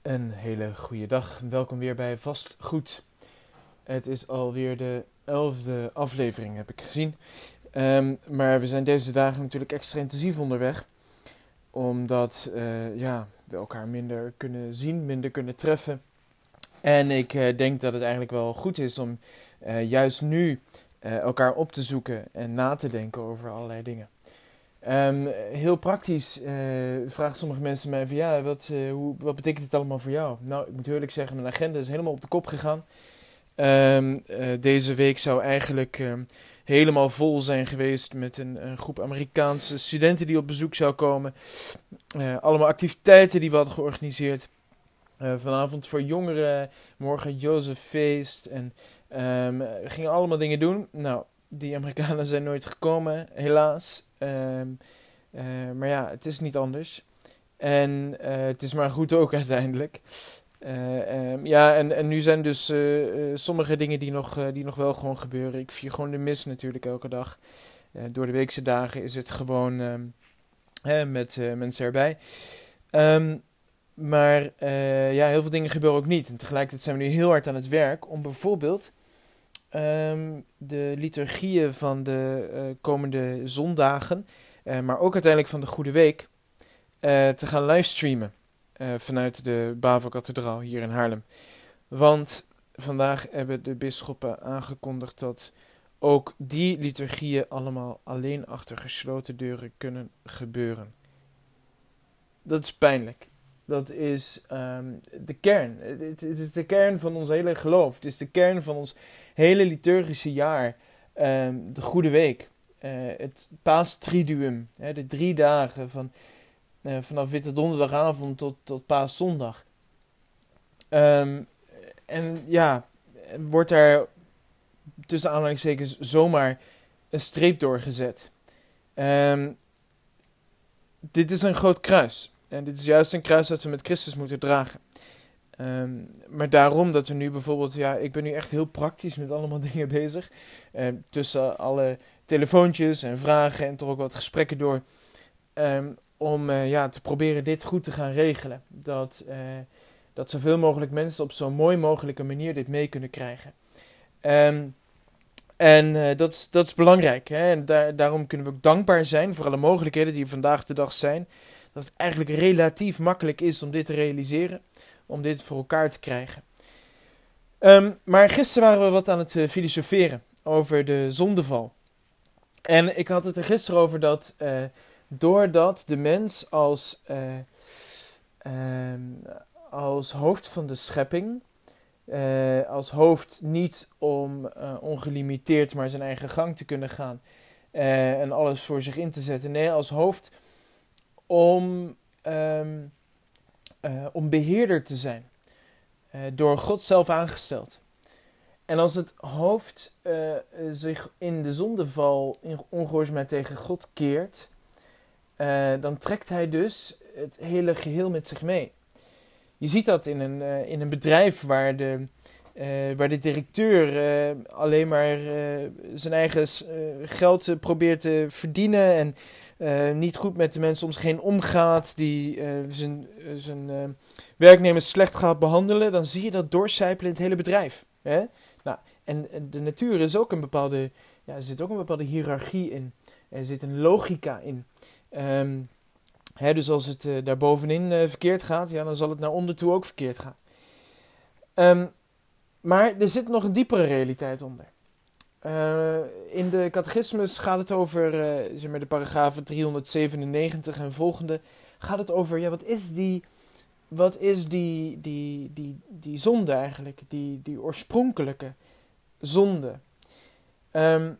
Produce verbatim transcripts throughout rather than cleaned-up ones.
Een hele goede dag. Welkom weer bij Vastgoed. Het is alweer de elfde aflevering, heb ik gezien. Um, maar we zijn deze dagen natuurlijk extra intensief onderweg. Omdat uh, ja, we elkaar minder kunnen zien, minder kunnen treffen. En ik uh, denk dat het eigenlijk wel goed is om uh, juist nu uh, elkaar op te zoeken en na te denken over allerlei dingen. Um, heel praktisch uh, vragen sommige mensen mij van ja, wat, uh, hoe, wat betekent dit allemaal voor jou? Nou, ik moet eerlijk zeggen, mijn agenda is helemaal op de kop gegaan. Um, uh, deze week zou eigenlijk um, helemaal vol zijn geweest met een, een groep Amerikaanse studenten die op bezoek zou komen. Uh, allemaal activiteiten die we hadden georganiseerd. Uh, vanavond voor jongeren, morgen Jozeffeest en um, we gingen allemaal dingen doen. Nou, die Amerikanen zijn nooit gekomen, helaas. Um, uh, maar ja, het is niet anders. En uh, het is maar goed ook uiteindelijk. Uh, um, ja, en, en nu zijn dus uh, uh, sommige dingen die nog, uh, die nog wel gewoon gebeuren. Ik vier gewoon de mis natuurlijk elke dag. Uh, door de weekse dagen is het gewoon um, hè, met uh, mensen erbij. Um, maar uh, ja, heel veel dingen gebeuren ook niet. En tegelijkertijd zijn we nu heel hard aan het werk om bijvoorbeeld Um, de liturgieën van de uh, komende zondagen, uh, maar ook uiteindelijk van de Goede Week, uh, te gaan livestreamen uh, vanuit de Bavo-kathedraal hier in Haarlem. Want vandaag hebben de bisschoppen aangekondigd dat ook die liturgieën allemaal alleen achter gesloten deuren kunnen gebeuren. Dat is pijnlijk. Dat is um, de kern. Het, het is de kern van ons hele geloof. Het is de kern van ons hele liturgische jaar. Um, de Goede Week. Uh, het Paastriduum. Hè, de drie dagen van, uh, vanaf Witte Donderdagavond tot, tot Paaszondag. Um, en ja, wordt daar tussen aanhalingstekens zomaar een streep doorgezet. Um, dit is een groot kruis. En dit is juist een kruis dat we met Christus moeten dragen. Um, maar daarom dat we nu bijvoorbeeld, ja, ik ben nu echt heel praktisch met allemaal dingen bezig. Uh, tussen alle telefoontjes en vragen en toch ook wat gesprekken door. Um, om uh, ja, te proberen dit goed te gaan regelen. Dat, uh, dat zoveel mogelijk mensen op zo'n mooi mogelijke manier dit mee kunnen krijgen. Um, en uh, dat, is, dat is belangrijk. Hè? En daar, daarom kunnen we ook dankbaar zijn voor alle mogelijkheden die er vandaag de dag zijn. Dat het eigenlijk relatief makkelijk is om dit te realiseren. Om dit voor elkaar te krijgen. Um, maar gisteren waren we wat aan het uh, filosoferen over de zondeval. En ik had het er gisteren over dat uh, doordat de mens als, uh, uh, als hoofd van de schepping, uh, als hoofd niet om uh, ongelimiteerd maar zijn eigen gang te kunnen gaan uh, en alles voor zich in te zetten. Nee, als hoofd om, um, uh, om beheerder te zijn. Uh, door God zelf aangesteld. En als het hoofd uh, zich in de zondeval, in ongehoorzaamheid tegen God keert, uh, dan trekt hij dus het hele geheel met zich mee. Je ziet dat in een, uh, in een bedrijf waar de, uh, waar de directeur uh, alleen maar uh, zijn eigen uh, geld uh, probeert te verdienen en Uh, niet goed met de mensen om zich heen omgaat, die uh, zijn, uh, zijn uh, werknemers slecht gaat behandelen, dan zie je dat doorcijpelen in het hele bedrijf. Hè? Nou, en, en de natuur is ook een bepaalde, ja, er zit ook een bepaalde hiërarchie in. Er zit een logica in. Um, hè, dus als het uh, daar bovenin uh, verkeerd gaat, ja, dan zal het naar onder toe ook verkeerd gaan. Um, maar er zit nog een diepere realiteit onder. Uh, in de catechismus gaat het over, uh, zeg maar de paragrafen driehonderdzevenennegentig en volgende, gaat het over, ja, wat is die, wat is die, die, die, die zonde eigenlijk, die, die oorspronkelijke zonde. Um,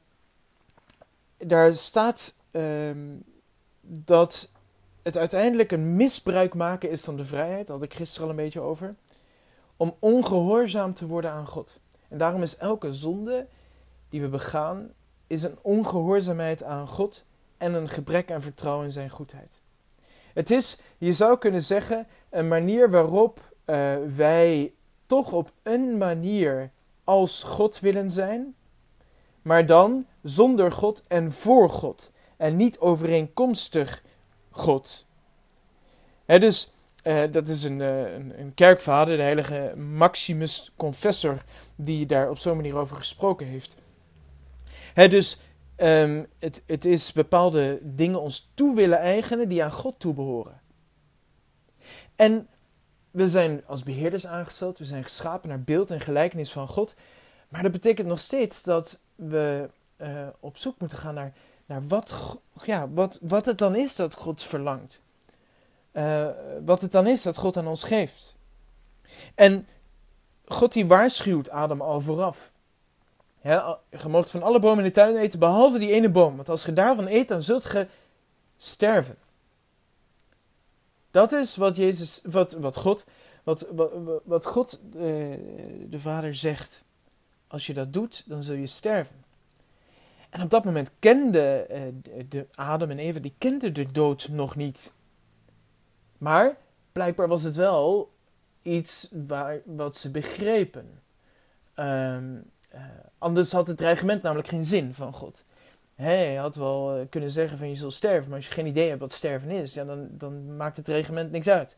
daar staat um, dat het uiteindelijk een misbruik maken is van de vrijheid, daar had ik gisteren al een beetje over, om ongehoorzaam te worden aan God. En daarom is elke zonde die we begaan, is een ongehoorzaamheid aan God en een gebrek aan vertrouwen in zijn goedheid. Het is, je zou kunnen zeggen, een manier waarop uh, wij toch op een manier als God willen zijn, maar dan zonder God en voor God en niet overeenkomstig God. He, dus Uh, dat is een, uh, een, een kerkvader, de heilige Maximus Confessor, die daar op zo'n manier over gesproken heeft. He, dus um, het, het is bepaalde dingen ons toe willen eigenen die aan God toebehoren. En we zijn als beheerders aangesteld, we zijn geschapen naar beeld en gelijkenis van God. Maar dat betekent nog steeds dat we uh, op zoek moeten gaan naar, naar wat, ja, wat, wat het dan is dat God verlangt. Uh, wat het dan is dat God aan ons geeft. En God die waarschuwt Adam al vooraf. Ja, je moogt van alle bomen in de tuin eten, behalve die ene boom. Want als je daarvan eet, dan zult je sterven. Dat is wat, Jezus, wat, wat God, wat, wat, wat God uh, de Vader zegt. Als je dat doet, dan zul je sterven. En op dat moment kende uh, de, de Adam en Eva, die kenden de dood nog niet. Maar blijkbaar was het wel iets waar, wat ze begrepen. Um, uh, anders had het dreigement namelijk geen zin van God. Hij had wel uh, kunnen zeggen van je zult sterven, maar als je geen idee hebt wat sterven is, ja, dan, dan maakt het dreigement niks uit.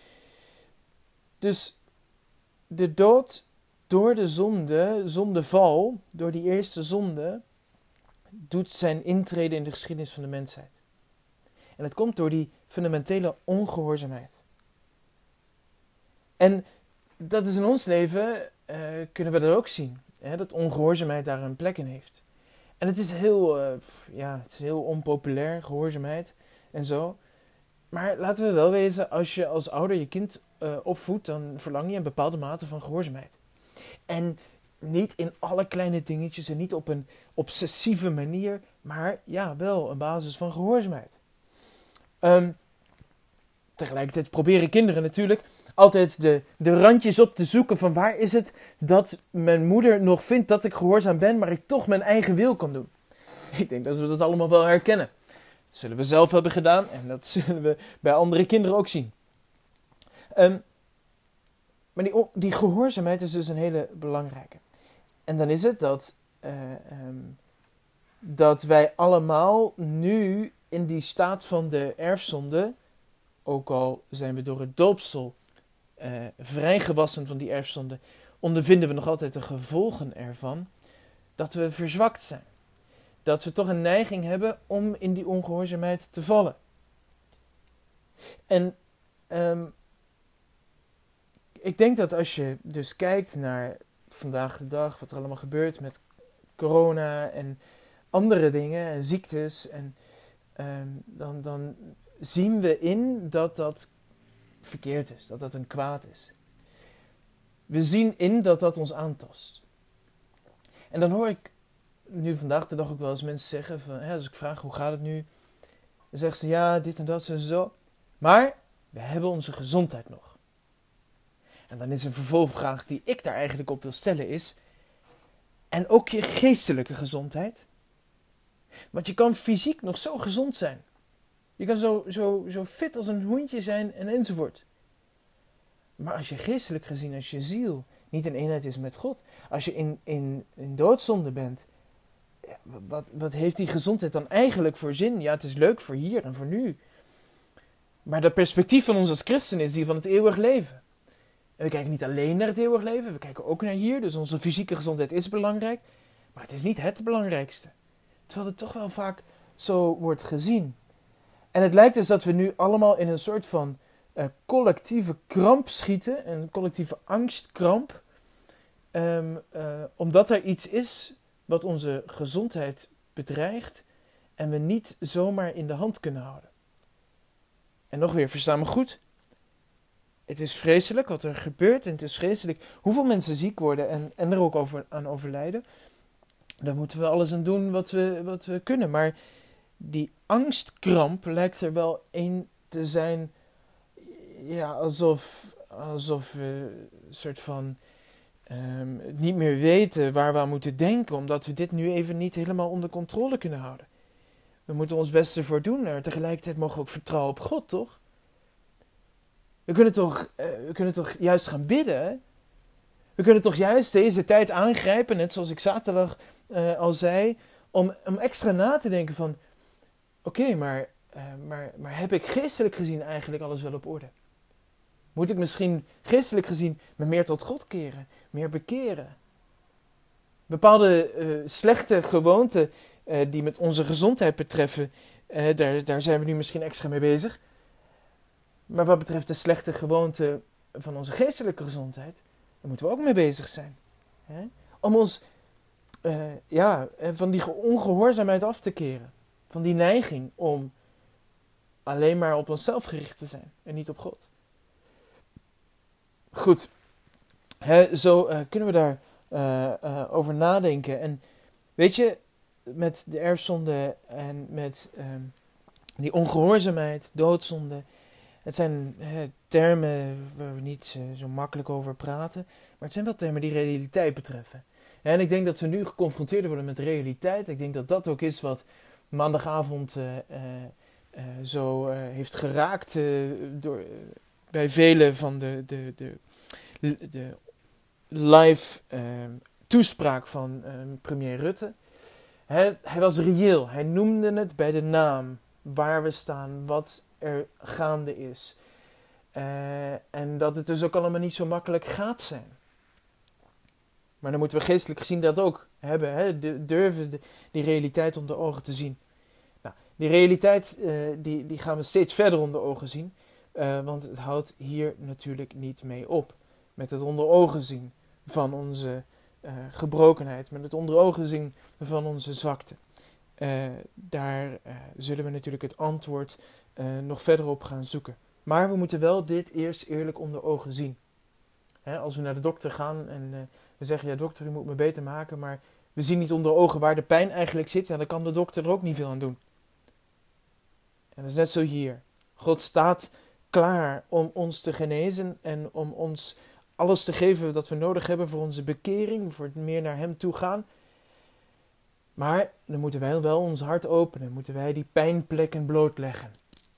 Dus de dood door de zonde, zondeval, door die eerste zonde, doet zijn intrede in de geschiedenis van de mensheid. En het komt door die fundamentele ongehoorzaamheid. En dat is in ons leven, uh, kunnen we dat ook zien. Hè, dat ongehoorzaamheid daar een plek in heeft. En het is heel, uh, ja, het is heel onpopulair, gehoorzaamheid en zo. Maar laten we wel wezen, als je als ouder je kind uh, opvoedt, dan verlang je een bepaalde mate van gehoorzaamheid. En niet in alle kleine dingetjes en niet op een obsessieve manier, maar ja, wel een basis van gehoorzaamheid. Um, tegelijkertijd proberen kinderen natuurlijk altijd de, de randjes op te zoeken van waar is het dat mijn moeder nog vindt dat ik gehoorzaam ben, maar ik toch mijn eigen wil kan doen. Ik denk dat we dat allemaal wel herkennen. Dat zullen we zelf hebben gedaan en dat zullen we bij andere kinderen ook zien. Um, maar die, die gehoorzaamheid is dus een hele belangrijke. En dan is het dat, uh, um, dat wij allemaal nu in die staat van de erfzonde, ook al zijn we door het doopsel uh, vrijgewassen van die erfzonde, ondervinden we nog altijd de gevolgen ervan, dat we verzwakt zijn. Dat we toch een neiging hebben om in die ongehoorzaamheid te vallen. En um, ik denk dat als je dus kijkt naar vandaag de dag, wat er allemaal gebeurt met corona en andere dingen en ziektes, en um, dan, dan zien we in dat dat verkeerd is, dat dat een kwaad is. We zien in dat dat ons aantast. En dan hoor ik nu vandaag de dag ook wel eens mensen zeggen, van, hè, als ik vraag hoe gaat het nu, dan zeggen ze ja, dit en dat, zo en zo. Maar we hebben onze gezondheid nog. En dan is een vervolgvraag die ik daar eigenlijk op wil stellen is, en ook je geestelijke gezondheid? Want je kan fysiek nog zo gezond zijn. Je kan zo, zo, zo fit als een hondje zijn en enzovoort. Maar als je geestelijk gezien, als je ziel niet in eenheid is met God, als je in, in, in doodzonde bent, wat, wat heeft die gezondheid dan eigenlijk voor zin? Ja, het is leuk voor hier en voor nu. Maar dat perspectief van ons als christen is die van het eeuwig leven. En we kijken niet alleen naar het eeuwig leven, we kijken ook naar hier. Dus onze fysieke gezondheid is belangrijk, maar het is niet het belangrijkste. Terwijl het toch wel vaak zo wordt gezien. En het lijkt dus dat we nu allemaal in een soort van uh, collectieve kramp schieten, een collectieve angstkramp. Um, uh, omdat er iets is wat onze gezondheid bedreigt en we niet zomaar in de hand kunnen houden. En nog weer, versta me goed. Het is vreselijk wat er gebeurt en het is vreselijk hoeveel mensen ziek worden en, en er ook over, aan overlijden. Daar moeten we alles aan doen wat we, wat we kunnen. Maar die angstkramp lijkt er wel een te zijn, ja, alsof, alsof we een soort van um, niet meer weten waar we aan moeten denken, omdat we dit nu even niet helemaal onder controle kunnen houden. We moeten ons best ervoor doen, maar tegelijkertijd mogen we ook vertrouwen op God, toch? We kunnen toch, uh, we kunnen toch juist gaan bidden, hè? We kunnen toch juist deze tijd aangrijpen, net zoals ik zaterdag uh, al zei, om, om extra na te denken van, oké, okay, maar, uh, maar, maar heb ik geestelijk gezien eigenlijk alles wel op orde? Moet ik misschien geestelijk gezien me meer tot God keren, meer bekeren? Bepaalde uh, slechte gewoonten uh, die met onze gezondheid betreffen, uh, daar, daar zijn we nu misschien extra mee bezig. Maar wat betreft de slechte gewoonten van onze geestelijke gezondheid, daar moeten we ook mee bezig zijn. Hè? Om ons uh, ja, van die ongehoorzaamheid af te keren. Van die neiging om alleen maar op onszelf gericht te zijn en niet op God. Goed, He, zo uh, kunnen we daar uh, uh, over nadenken. En weet je, met de erfzonde en met uh, die ongehoorzaamheid, doodzonde. Het zijn uh, termen waar we niet uh, zo makkelijk over praten. Maar het zijn wel termen die realiteit betreffen. En ik denk dat we nu geconfronteerd worden met realiteit. Ik denk dat dat ook is wat maandagavond uh, uh, uh, zo uh, heeft geraakt uh, door, uh, bij velen van de, de, de, de live uh, toespraak van uh, premier Rutte. Hij, hij was reëel. Hij noemde het bij de naam waar we staan, wat er gaande is. Uh, en dat het dus ook allemaal niet zo makkelijk gaat zijn. Maar dan moeten we geestelijk gezien dat ook hebben. Hè? De, durven de, die realiteit onder ogen te zien. Nou, die realiteit uh, die, die gaan we steeds verder onder ogen zien. Uh, want het houdt hier natuurlijk niet mee op. Met het onder ogen zien van onze uh, gebrokenheid. Met het onder ogen zien van onze zwakte. Uh, daar uh, zullen we natuurlijk het antwoord uh, nog verder op gaan zoeken. Maar we moeten wel dit eerst eerlijk onder ogen zien. Hè, als we naar de dokter gaan en uh, we zeggen, ja dokter, u moet me beter maken. Maar we zien niet onder ogen waar de pijn eigenlijk zit. Ja, dan kan de dokter er ook niet veel aan doen. En dat is net zo hier. God staat klaar om ons te genezen en om ons alles te geven dat we nodig hebben voor onze bekering, voor het meer naar hem toe gaan. Maar dan moeten wij wel ons hart openen, moeten wij die pijnplekken blootleggen.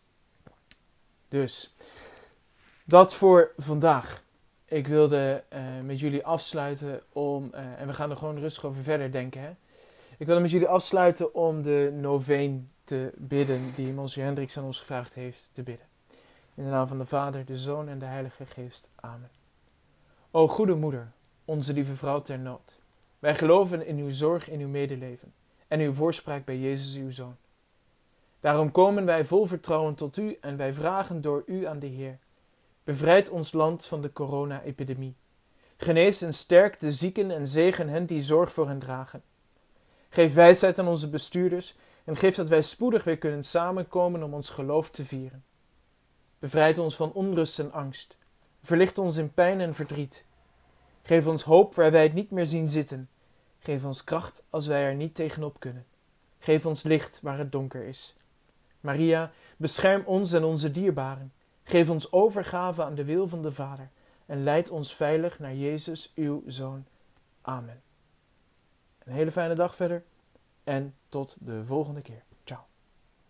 Dus, dat voor vandaag. Ik wilde uh, met jullie afsluiten om, uh, en we gaan er gewoon rustig over verder denken. Hè? Ik wilde met jullie afsluiten om de noveen te bidden die Monsieur Hendricks aan ons gevraagd heeft te bidden. In de naam van de Vader, de Zoon en de Heilige Geest. Amen. O goede moeder, onze lieve vrouw ter nood. Wij geloven in uw zorg, in uw medeleven en uw voorspraak bij Jezus uw Zoon. Daarom komen wij vol vertrouwen tot u en wij vragen door u aan de Heer. Bevrijd ons land van de corona-epidemie. Genees en sterk de zieken en zegen hen die zorg voor hen dragen. Geef wijsheid aan onze bestuurders en geef dat wij spoedig weer kunnen samenkomen om ons geloof te vieren. Bevrijd ons van onrust en angst. Verlicht ons in pijn en verdriet. Geef ons hoop waar wij het niet meer zien zitten. Geef ons kracht als wij er niet tegenop kunnen. Geef ons licht waar het donker is. Maria, bescherm ons en onze dierbaren. Geef ons overgave aan de wil van de Vader. En leid ons veilig naar Jezus, uw Zoon. Amen. Een hele fijne dag verder. En tot de volgende keer.